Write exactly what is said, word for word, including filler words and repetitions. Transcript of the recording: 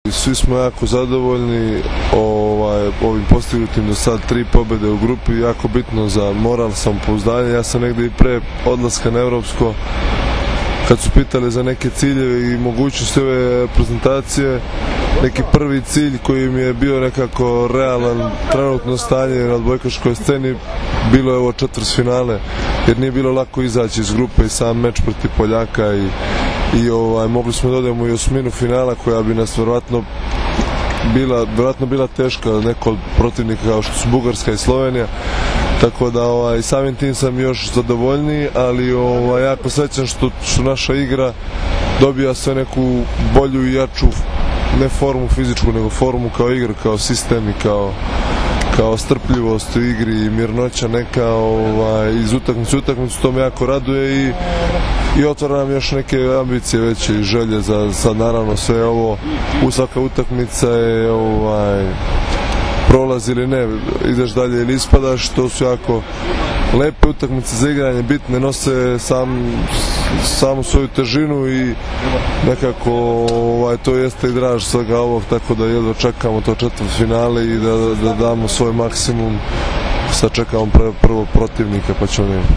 Svi smo jako zadovoljni ovaj, ovim postignutim do sad tri pobjede u grupi, jako bitno za moral, samopouzdanje. Ja sam negdje i pre odlaska na Evropsko, kad su pitali za neke ciljeve i mogućnosti ove prezentacije, neki prvi cilj koji mi je bio nekako realan trenutno stanje na odbojkaškoj sceni bilo je ovo četvrtfinale, jer nije bilo lako izaći iz grupe i sam meč protiv Poljaka i, i ovaj, mogli smo da odemo i osminu finala koja bi nas verovatno bila, verovatno bila teška, neko od protivnika kao što su Bugarska i Slovenija, tako da ovaj, samim tim sam još zadovoljniji, ali ovaj, jako srećan što, što naša igra dobija sve neku bolju i jaču, ne formu fizičku, nego formu kao igra, kao sistem i kao, kao strpljivost u igri i mirnoća neka ovaj, iz utakmice utakmicu, to me jako raduje i, i otvara nam još neke ambicije veće i želje za sad, naravno sve ovo, u svaka utakmica je ovaj, prolaz ili ne, ideš dalje ili ispadaš, to su jako lepe utakmice za igranje, bitne, nose sam, samu svoju težinu i nekako ovaj, to jeste i draž svega ovog, tako da jedva čekamo to četvrtfinale i da, da damo svoj maksimum, sad čekamo prvo protivnika pa ćemo vidjeti.